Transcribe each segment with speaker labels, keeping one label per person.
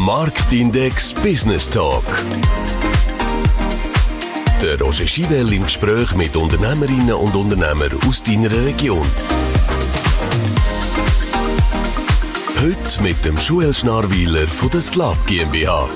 Speaker 1: Marktindex Business Talk. Der Roger Schivell im Gespräch mit Unternehmerinnen und Unternehmern aus deiner Region. Heute mit dem Joel Schnarwiler von der Slab GmbH.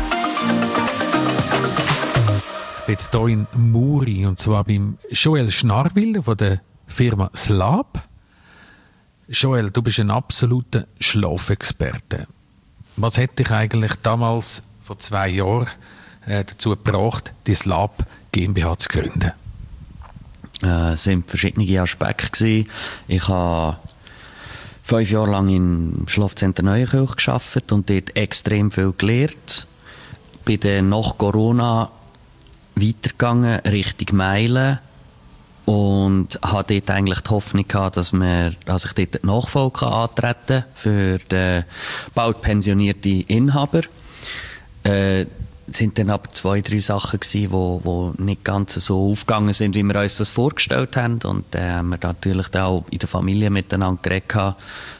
Speaker 2: Jetzt hier in Muri, und zwar beim Joel Schnarwiler von der Firma Slab. Joel, du bist ein absoluter Schlafexperte. Was hat dich eigentlich damals, vor 2 Jahren, dazu gebracht, die Slab GmbH zu gründen?
Speaker 3: Es waren verschiedene Aspekte gewesen. Ich habe 5 Jahre lang im Schlafzentrum Neuenkirch gearbeitet und dort extrem viel gelernt. Bin dann nach Corona weitergegangen Richtung Meilen und hatte dort eigentlich die Hoffnung gehabt, dass ich dort die Nachfolge antreten kann für den bald pensionierten Inhaber. Es sind dann aber 2, 3 Sachen gewesen, die nicht ganz so aufgegangen sind, wie wir uns das vorgestellt haben. Und haben wir natürlich auch in der Familie miteinander geredet,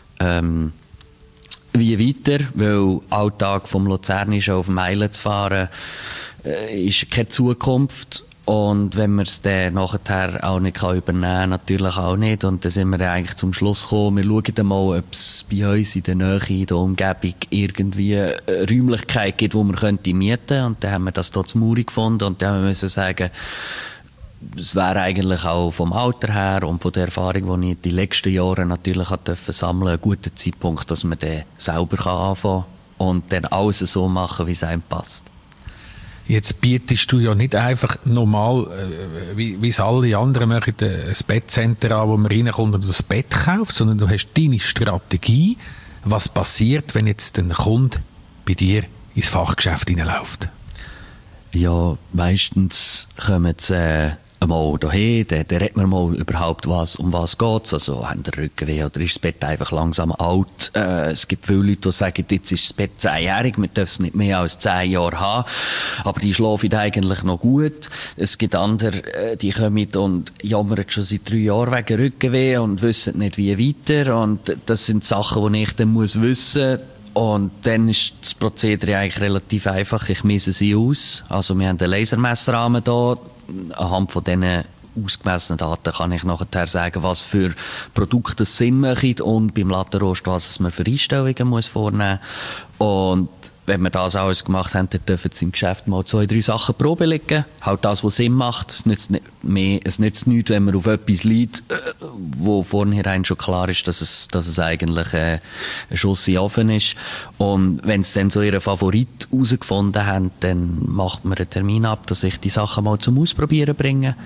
Speaker 3: wie weiter, weil Alltag vom Luzernischen auf Meilen zu fahren, ist keine Zukunft. Und wenn man es dann nachher auch nicht übernehmen kann, natürlich auch nicht. Und dann sind wir eigentlich zum Schluss gekommen, wir schauen dann mal, ob es bei uns in der Nähe, in der Umgebung irgendwie eine Räumlichkeit gibt, wo wir mieten könnten. Und dann haben wir das hier zu Muri gefunden und dann müssen wir sagen, es wäre eigentlich auch vom Alter her und von der Erfahrung, die ich die letzten Jahre natürlich sammeln, ein guter Zeitpunkt, dass man dann selber anfangen kann und dann alles so machen, wie es einem passt.
Speaker 2: Jetzt bietest du ja nicht einfach normal, wie es alle anderen machen, ein Bettcenter an, wo man reinkommt und das Bett kauft, sondern du hast deine Strategie, was passiert, wenn jetzt ein Kunde bei dir ins Fachgeschäft hineinläuft.
Speaker 3: Ja, meistens kommen sie mal dahin, dann redet man mal überhaupt, um was geht. Also, haben der Rückenweh oder ist das Bett einfach langsam alt? Es gibt viele Leute, die sagen, jetzt ist das Bett 10-jährig, wir dürfen es nicht mehr als 10 Jahre haben. Aber die schlafen eigentlich noch gut. Es gibt andere, die kommen und jammern schon seit 3 Jahren wegen Rückenweh und wissen nicht, wie weiter. Und das sind Sachen, die ich dann wissen muss. Und dann ist das Prozedere eigentlich relativ einfach. Ich messe sie aus. Also wir haben einen Lasermessrahmen hier. Anhand von diesen ausgemessenen Daten kann ich nachher sagen, was für Produkte Sinn machen und beim Lattenrost, was man für Einstellungen muss vornehmen muss. Und wenn wir das alles gemacht haben, dann dürfen sie im Geschäft mal 2, 3 Sachen Probe legen. Halt das, was Sinn macht. Es nützt nichts, wenn man auf etwas liegt, wo vornherein schon klar ist, dass es eigentlich ein Schuss in den Ofen ist. Und wenn sie dann so ihren Favorit herausgefunden haben, dann macht man einen Termin ab, dass ich die Sachen mal zum Ausprobieren bringe.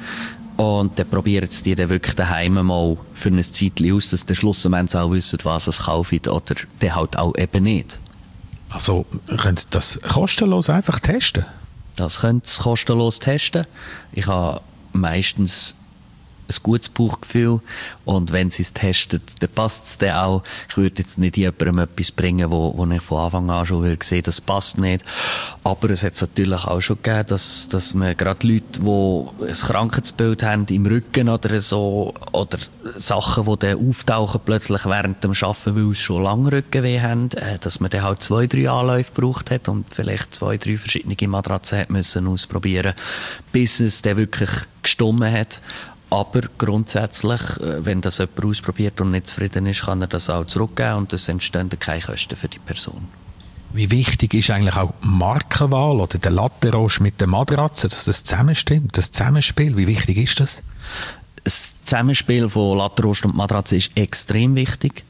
Speaker 3: Und dann probieren sie die dann wirklich daheim mal für ein Zeitchen aus, dass der schlussendlich auch wissen, was es kaufen oder der halt auch eben nicht.
Speaker 2: Also, können Sie das kostenlos einfach testen?
Speaker 3: Das können Sie kostenlos testen. Ich habe meistens ein gutes Bauchgefühl und wenn Sie es testen, dann passt es dann auch. Ich würde jetzt nicht jemandem etwas bringen, wo ich von Anfang an schon sehe, das passt nicht. Aber es hat es natürlich auch schon gegeben, dass man gerade Leute, die ein Krankheitsbild haben im Rücken oder so, oder Sachen, die dann auftauchen plötzlich während dem Arbeiten, weil sie schon lange Rückenweh haben, dass man dann halt 2, 3 Anläufe gebraucht hat und vielleicht 2, 3 verschiedene Matratzen hat müssen ausprobieren, bis es dann wirklich gestummen hat. Aber grundsätzlich, wenn das jemand ausprobiert und nicht zufrieden ist, kann er das auch zurückgeben und es entstehen keine Kosten für die Person.
Speaker 2: Wie wichtig ist eigentlich auch Markenwahl oder der Lattenrost mit der Matratze, dass das zusammenstimmt, das Zusammenspiel, wie wichtig ist das?
Speaker 3: Das Zusammenspiel von Lattenrost und Matratze ist extrem wichtig.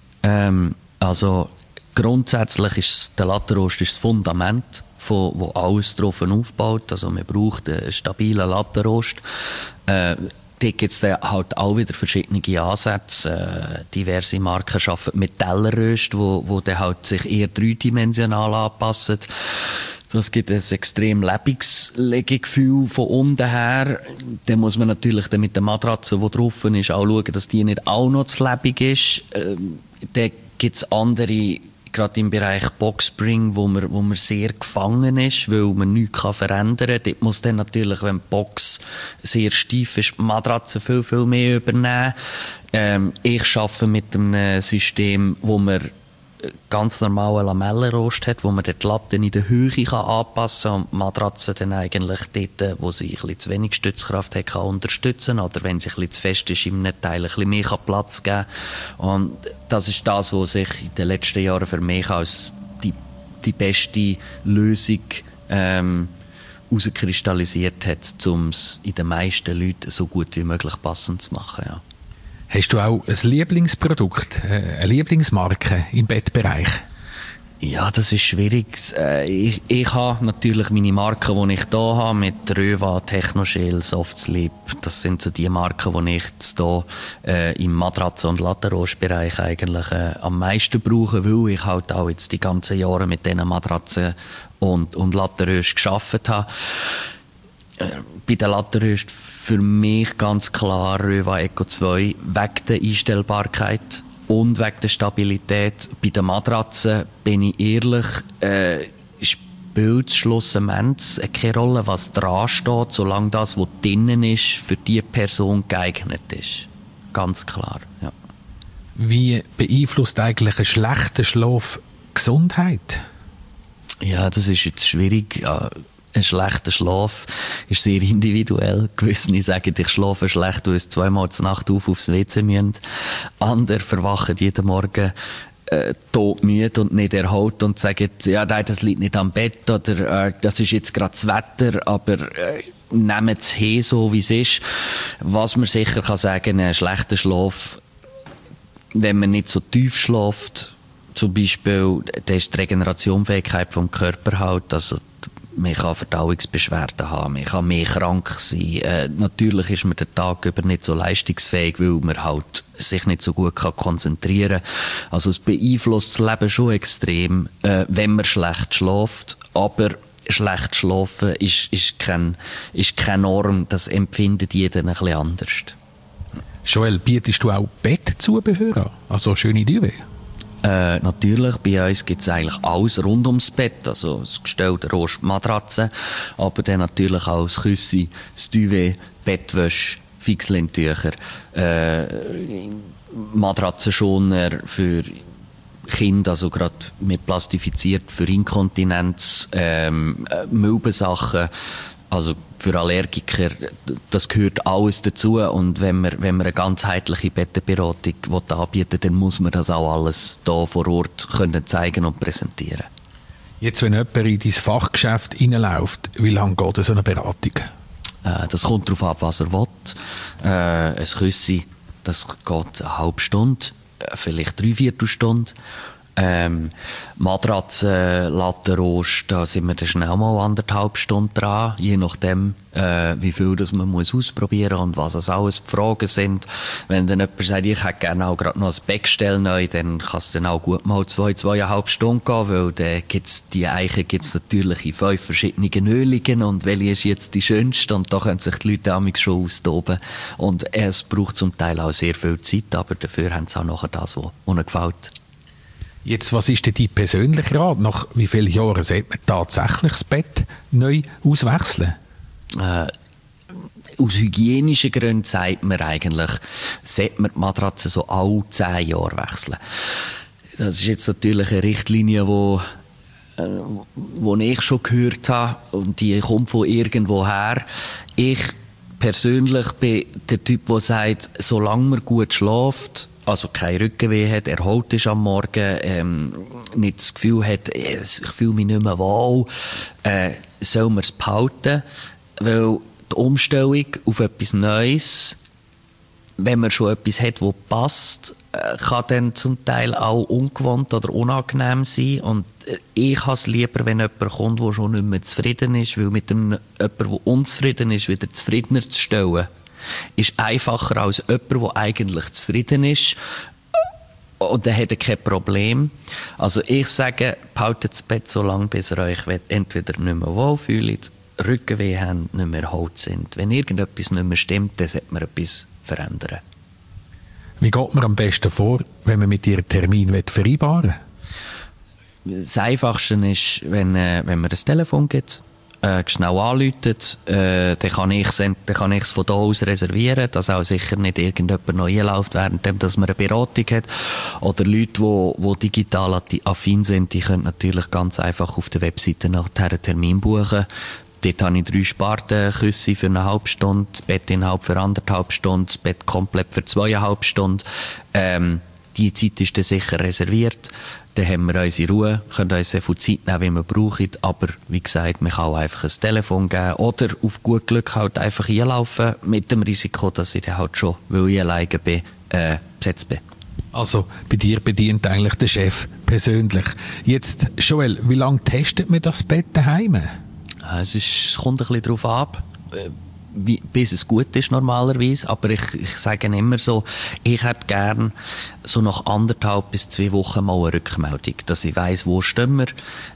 Speaker 3: Also grundsätzlich ist der Lattenrost das Fundament, wo alles drauf aufbaut. Also man braucht einen stabilen Lattenrost. Da gibt es dann halt auch wieder verschiedene Ansätze. Diverse Marken arbeiten mit Tellerrösten, wo dann halt sich eher dreidimensional anpassen. Das gibt ein extrem lebendiges Liegegefühl von unten her. Dann muss man natürlich dann mit der Matratze, die drauf ist, auch schauen, dass die nicht auch noch zu lebendig ist. Dann gibt es andere, gerade im Bereich Boxspring, wo man sehr gefangen ist, weil man nichts verändern kann. Dort muss dann natürlich, wenn die Box sehr steif ist, die Matratze viel, viel mehr übernehmen. Ich arbeite mit einem System, wo man ganz normalen Lamellenrost hat, wo man die Latten in der Höhe anpassen kann und die Matratze dann eigentlich dort, wo sie ein bisschen zu wenig Stützkraft hat, kann unterstützen, oder wenn sie ein bisschen zu fest ist, im Teil ein bisschen mehr Platz geben kann. Und das ist das, was sich in den letzten Jahren für mich als die beste Lösung herauskristallisiert hat, um es in den meisten Leuten so gut wie möglich passend zu machen. Ja.
Speaker 2: Hast du auch ein Lieblingsprodukt, eine Lieblingsmarke im Bettbereich?
Speaker 3: Ja, das ist schwierig. Ich habe natürlich meine Marken, die ich hier habe, mit Röva, Technoshell, Softsleep. Das sind so die Marken, die ich hier im Matratzen- und Lattenrost-Bereich eigentlich am meisten brauche, weil ich halt auch jetzt die ganzen Jahre mit diesen Matratzen und Lattenröst gearbeitet habe. Bei den Lattenröst für mich ganz klar Röva Eco 2 wegen der Einstellbarkeit und wegen der Stabilität. Bei den Matratzen, bin ich ehrlich, spielt schlussendlich keine Rolle, was dran steht, solange das, was drinnen ist, für die Person geeignet ist. Ganz klar, ja.
Speaker 2: Wie beeinflusst eigentlich ein schlechter Schlaf Gesundheit?
Speaker 3: Ja, das ist jetzt schwierig. Ja, ein schlechter Schlaf ist sehr individuell. Gewisse sagen, ich schlafe schlecht, weil sie zweimal zur Nacht aufs WC müssen. Andere verwachen jeden Morgen todmüde und nicht erholt und sagen, ja, nein, das liegt nicht am Bett oder das ist jetzt gerade das Wetter, aber nehmen es hin, so wie es ist. Was man sicher kann sagen, ein schlechter Schlaf, wenn man nicht so tief schläft, zum Beispiel, da ist die Regenerationsfähigkeit vom Körper halt, also man kann Verdauungsbeschwerden haben, man kann mehr krank sein. Natürlich ist man den Tag über nicht so leistungsfähig, weil man halt sich nicht so gut konzentrieren kann. Also es beeinflusst das Leben schon extrem, wenn man schlecht schläft. Aber schlecht schlafen ist keine Norm, das empfindet jeder ein bisschen anders.
Speaker 2: Joel, bietest du auch Bettzubehör an? Also schöne Duvet?
Speaker 3: Natürlich, bei uns gibt es eigentlich alles rund ums Bett, also das Gestell, der Rost, Matratze, aber dann natürlich auch das Küssi, das Duvet, Bettwäsche, Fixlintücher, Matratzenschoner für Kinder, also gerade mit plastifiziert für Inkontinenz, Milbensachen, also für Allergiker, das gehört alles dazu. Und wenn man eine ganzheitliche Bettenberatung anbieten will, dann muss man das auch alles hier vor Ort können zeigen und präsentieren.
Speaker 2: Jetzt, wenn jemand in dein Fachgeschäft reinläuft, wie lange geht so eine Beratung?
Speaker 3: Das kommt darauf ab, was er will. Ein Küssi, das geht eine halbe Stunde, vielleicht 3/4 Stunde. Matratze, Lattenrost, da sind wir dann schnell mal 1,5 Stunden dran, je nachdem, wie viel das man muss ausprobieren und was es alles die Fragen sind. Wenn dann jemand sagt, ich hätte gerne auch gerade noch ein Beckgestell neu, dann kann es dann auch gut mal 2,5 Stunden gehen, weil dann die Eiche gibt's natürlich in 5 verschiedenen Ölungen und welche ist jetzt die schönste und da können sich die Leute amigs schon austoben. Und es braucht zum Teil auch sehr viel Zeit, aber dafür haben sie auch nachher das, was ihnen gefällt.
Speaker 2: Jetzt, was ist denn dein persönlicher Rat? Nach wie vielen Jahren sollte man tatsächlich das Bett neu auswechseln?
Speaker 3: Aus hygienischen Gründen sagt man eigentlich, sollte man die Matratze so alle 10 Jahre wechseln. Das ist jetzt natürlich eine Richtlinie, die ich schon gehört habe und die kommt von irgendwo her. Ich persönlich bin der Typ, der sagt, solange man gut schläft, also kein Rückenweh hat, erholt ist am Morgen, nicht das Gefühl hat, ich fühle mich nicht mehr wohl, soll man es behalten, weil die Umstellung auf etwas Neues, wenn man schon etwas hat, das passt, kann dann zum Teil auch ungewohnt oder unangenehm sein. Und ich habe es lieber, wenn jemand kommt, der schon nicht mehr zufrieden ist, weil mit jemandem, der unzufrieden ist, wieder zufriedener zu stellen, ist einfacher als jemand, der eigentlich zufrieden ist und dann hat er kein Problem. Also ich sage, behaltet das Bett so lange, bis ihr euch entweder nicht mehr wohlfühlt, Rückenweh habt, nicht mehr erholt sind. Wenn irgendetwas nicht mehr stimmt, dann sollte man etwas verändern.
Speaker 2: Wie geht man am besten vor, wenn man mit ihr einen Termin vereinbaren will?
Speaker 3: Das Einfachste ist, wenn man das Telefon gibt schnell anrufen, dann kann ich es von da aus reservieren, dass auch sicher nicht irgendjemand noch einläuft, während dass man eine Beratung hat. Oder Leute, die digital affin sind, die können natürlich ganz einfach auf der Webseite nachher einen Termin buchen. Dort habe ich 3 Spartenküsse für eine halbe Stunde, das Bettinhalt für 1,5 Stunden, das Bett komplett für 2,5 Stunden. Die Zeit ist dann sicher reserviert. Dann haben wir unsere Ruhe, können uns so viel Zeit nehmen, wie wir brauchen. Aber wie gesagt, man kann auch einfach ein Telefon geben oder auf gut Glück halt einfach einlaufen, mit dem Risiko, dass ich dann halt schon, weil ich alleine bin, besetzt bin.
Speaker 2: Also bei dir bedient eigentlich der Chef persönlich. Jetzt, Joel, wie lange testet man das Bett daheim?
Speaker 3: Es kommt ein bisschen darauf ab, bis es gut ist normalerweise, aber ich sage immer so, ich hätte gern so nach 1,5 bis 2 Wochen mal eine Rückmeldung, dass ich weiss, wo stehen wir.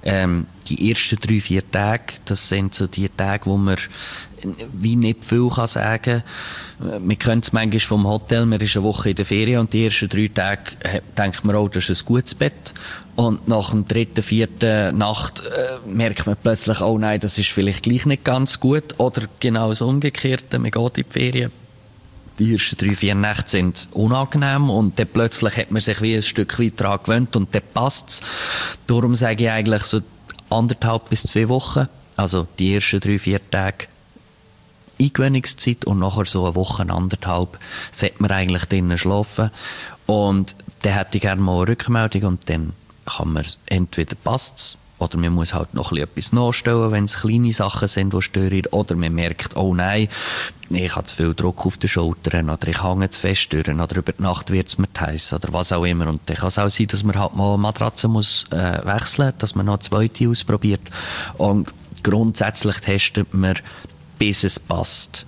Speaker 3: Die ersten 3-4 Tage, das sind so die Tage, wo man wie nicht viel kann sagen. Man kennt es manchmal vom Hotel, man ist eine Woche in der Ferien und die ersten 3 Tage denkt man, oh, das ist ein gutes Bett. Und nach dem 3., 4. Nacht merkt man plötzlich, oh nein, das ist vielleicht gleich nicht ganz gut. Oder genau das Umgekehrte, man geht in die Ferien. Die ersten 3-4 Nächte sind unangenehm und dann plötzlich hat man sich wie ein Stück weit daran gewöhnt und dann passt es. Darum sage ich eigentlich so 1,5 bis 2 Wochen, also die ersten 3-4 Tage Eingewöhnungszeit und nachher so eine Woche, 1,5, sollte man eigentlich drinnen schlafen. Und dann hätte ich gerne mal eine Rückmeldung und dann kann man entweder passt oder man muss halt noch etwas nachstellen, wenn es kleine Sachen sind, die stören, oder man merkt, oh nein, ich habe zu viel Druck auf den Schultern oder ich hänge zu fest durch oder über die Nacht wird es mir heiß oder was auch immer. Und dann kann es auch sein, dass man halt mal eine Matratze muss wechseln, dass man noch eine zweite ausprobiert. Und grundsätzlich testet man, bis es passt.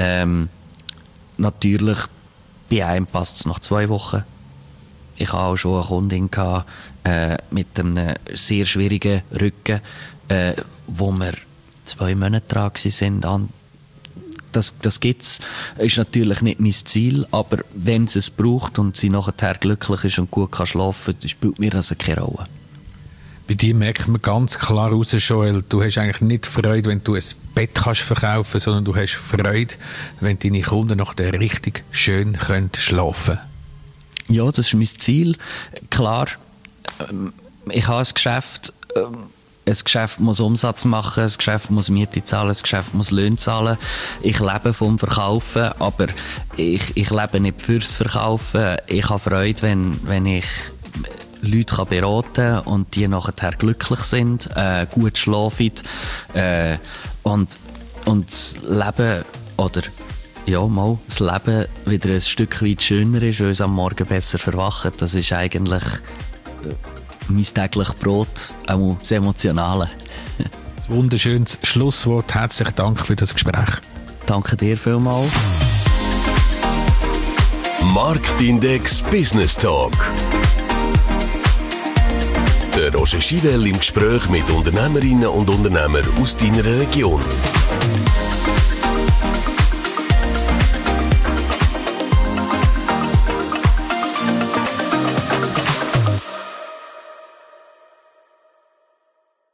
Speaker 3: Natürlich, bei einem passt es nach 2 Wochen. Ich hatte auch schon eine Kundin gehabt, mit einem sehr schwierigen Rücken, wo wir 2 Monate dran sind. Das gibt's. Ist natürlich nicht mein Ziel, aber wenn sie es braucht und sie nachher glücklich ist und gut kann schlafen, spielt mir das keine Rolle.
Speaker 2: Bei dir merkt man ganz klar raus, Joel, du hast eigentlich nicht Freude, wenn du ein Bett kannst verkaufen, sondern du hast Freude, wenn deine Kunden nachher richtig schön schlafen können.
Speaker 3: Ja, das ist mein Ziel. Klar, ich habe ein Geschäft muss Umsatz machen, ein Geschäft muss Miete zahlen, ein Geschäft muss Löhne zahlen. Ich lebe vom Verkaufen, aber ich lebe nicht fürs Verkaufen. Ich habe Freude, wenn ich Leute beraten kann und die nachher glücklich sind, gut schlafen und das Leben oder ja, mal das Leben wieder ein Stück weit schöner ist, weil es am Morgen besser verwachen. Das ist eigentlich mein tägliches Brot, auch das Emotionale.
Speaker 2: Ein wunderschönes Schlusswort. Herzlichen Dank für das Gespräch.
Speaker 3: Danke dir vielmals.
Speaker 1: Marktindex Business Talk. Der Roger Schivel im Gespräch mit Unternehmerinnen und Unternehmern aus deiner Region.